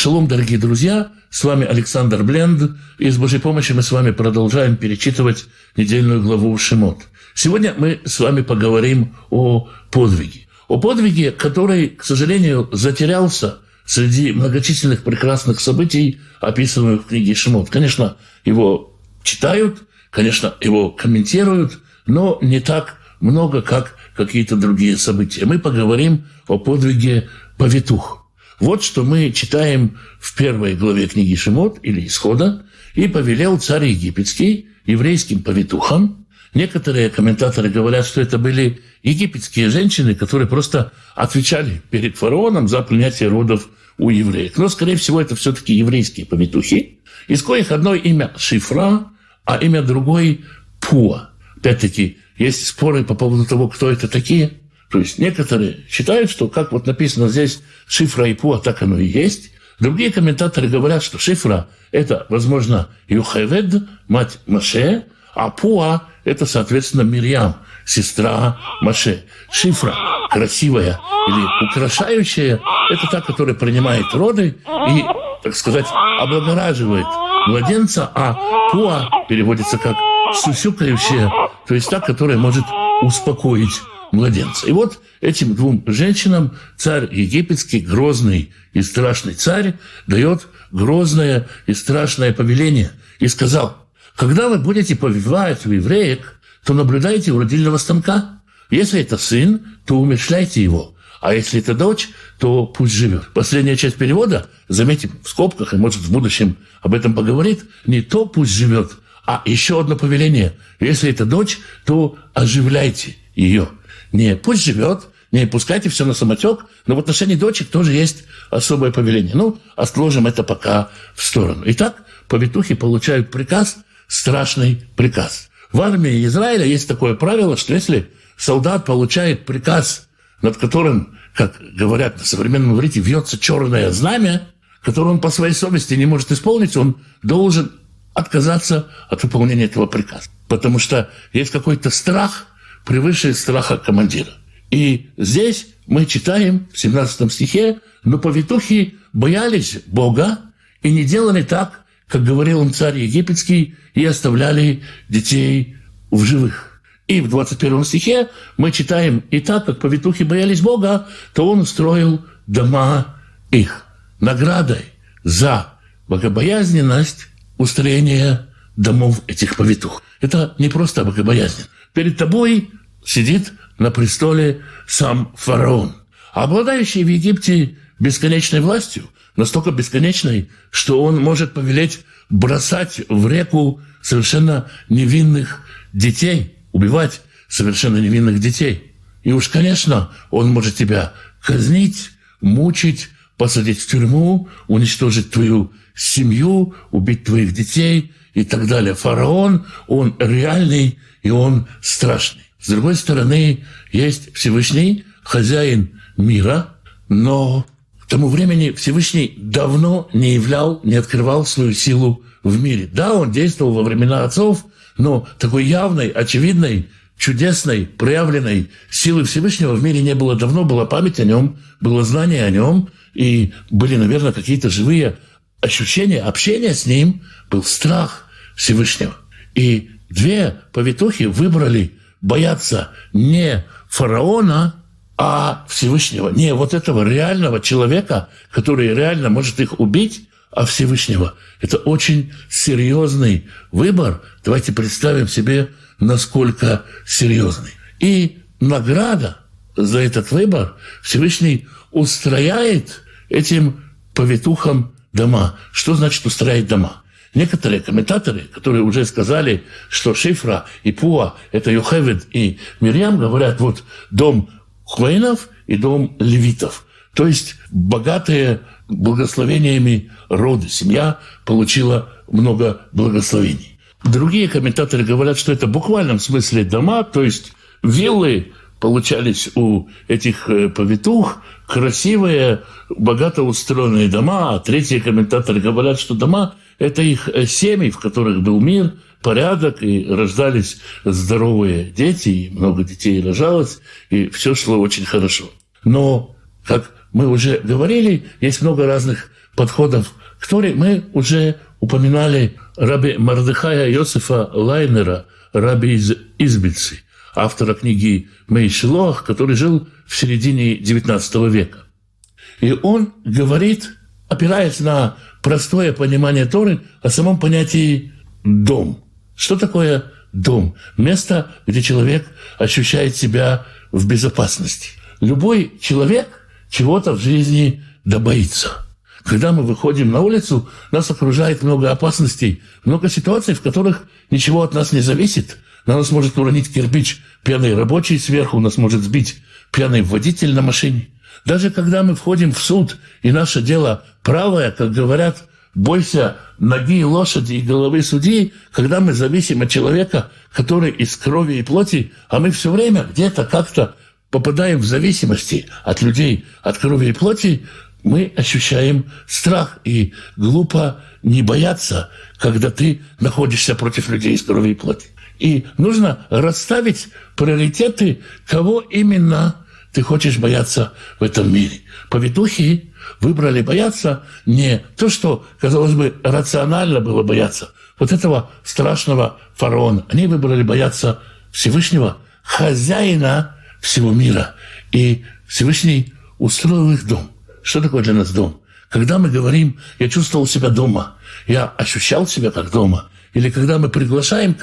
Шалом, дорогие друзья, с вами Александр Бленд, и с Божьей помощью мы с вами продолжаем перечитывать недельную главу Шемот. Сегодня мы с вами поговорим о подвиге, который, к сожалению, затерялся среди многочисленных прекрасных событий, описанных в книге Шемот. Конечно, его читают, конечно, его комментируют, но не так много, как какие-то другие события. Мы поговорим о подвиге повитух. Вот что мы читаем в первой главе книги Шемот или Исхода. «И повелел царь египетский еврейским повитухам». Некоторые комментаторы говорят, что это были египетские женщины, которые просто отвечали перед фараоном за принятие родов у евреев. Но, скорее всего, это все-таки еврейские повитухи, из коих одно имя Шифра, а имя другой Пуа. Опять-таки, есть споры по поводу того, кто это такие. То есть некоторые считают, что, как вот написано здесь, Шифра и Пуа, так оно и есть. Другие комментаторы говорят, что Шифра – это, возможно, Йохевед, мать Моше, а Пуа – это, соответственно, Мирьям, сестра Моше. Шифра – красивая или украшающая – это та, которая принимает роды и, так сказать, облагораживает младенца, а Пуа переводится как сусюкающая, то есть та, которая может успокоить младенца. И вот этим двум женщинам царь египетский, грозный и страшный царь, дает грозное и страшное повеление. И сказал: когда вы будете повивать у евреек, то наблюдайте у родильного станка. Если это сын, то умерщвляйте его. А если это дочь, то пусть живет. Последняя часть перевода, заметим в скобках, и может в будущем об этом поговорит, не то пусть живет, а еще одно повеление. Если это дочь, то оживляйте ее. Не пусть живет, не пускайте все на самотек, но в отношении дочек тоже есть особое повеление. Ну, отложим это пока в сторону. Итак, повитухи получают приказ, страшный приказ. В армии Израиля есть такое правило, что если солдат получает приказ, над которым, как говорят на современном иврите, вьется черное знамя, которое он по своей совести не может исполнить, он должен отказаться от выполнения этого приказа. Потому что есть какой-то страх, превыше страха командира. И здесь мы читаем в 17 стихе: «Но повитухи боялись Бога и не делали так, как говорил им царь египетский, и оставляли детей в живых». И в 21 стихе мы читаем: «И так, как повитухи боялись Бога, то он устроил дома их». Наградой за богобоязненность устроение домов этих повитух. Это не просто богобоязнь. Перед тобой сидит на престоле сам фараон, обладающий в Египте бесконечной властью, настолько бесконечной, что он может повелеть бросать в реку совершенно невинных детей, убивать совершенно невинных детей. И уж, конечно, он может тебя казнить, мучить, посадить в тюрьму, уничтожить твою семью, убить твоих детей и так далее. Фараон, он реальный и он страшный. С другой стороны, есть Всевышний, хозяин мира, но к тому времени Всевышний давно не открывал свою силу в мире. Да, он действовал во времена отцов, но такой явной, очевидной, чудесной, проявленной силы Всевышнего в мире не было давно. Была память о нем, было знание о нем, и были, наверное, какие-то живые ощущения, общение с ним, был страх Всевышнего. И две повитухи выбрали бояться не фараона, а Всевышнего. Не вот этого реального человека, который реально может их убить, а Всевышнего. Это очень серьезный выбор. Давайте представим себе, насколько серьезный. И награда за этот выбор Всевышний устрояет этим повитухам дома. Что значит устроять дома? Некоторые комментаторы, которые уже сказали, что Шифра и Пуа – это Йохевед и Мирьям, говорят, вот дом коэнов и дом левитов. То есть богатые благословениями роды. Семья получила много благословений. Другие комментаторы говорят, что это в буквальном смысле дома, то есть виллы получались у этих повитух, красивые, богато устроенные дома. А третьи комментаторы говорят, что дома – это их семьи, в которых был мир, порядок, и рождались здоровые дети, и много детей рожалось, и все шло очень хорошо. Но, как мы уже говорили, есть много разных подходов к Торе. Мы уже упоминали раби Мордехая Йосефа Лайнера, раби из Избицы, автора книги Мей Шилох, который жил в середине XIX века. И он говорит, опираясь на простое понимание Торы, о самом понятии «дом». Что такое дом? Место, где человек ощущает себя в безопасности. Любой человек чего-то в жизни боится. Когда мы выходим на улицу, нас окружает много опасностей, много ситуаций, в которых ничего от нас не зависит. На нас может уронить кирпич пьяный рабочий сверху, нас может сбить пьяный водитель на машине. Даже когда мы входим в суд, и наше дело правое, как говорят, бойся ноги лошади и головы судьи, когда мы зависим от человека, который из крови и плоти, а мы все время где-то как-то попадаем в зависимости от людей, от крови и плоти, мы ощущаем страх. И глупо не бояться, когда ты находишься против людей из крови и плоти. И нужно расставить приоритеты, кого именно ты хочешь бояться в этом мире. Повитухи выбрали бояться не то, что, казалось бы, рационально было бояться, вот этого страшного фараона. Они выбрали бояться Всевышнего, хозяина всего мира. И Всевышний устроил их дом. Что такое для нас дом? Когда мы говорим «я чувствовал себя дома», «я ощущал себя как дома», или когда мы приглашаем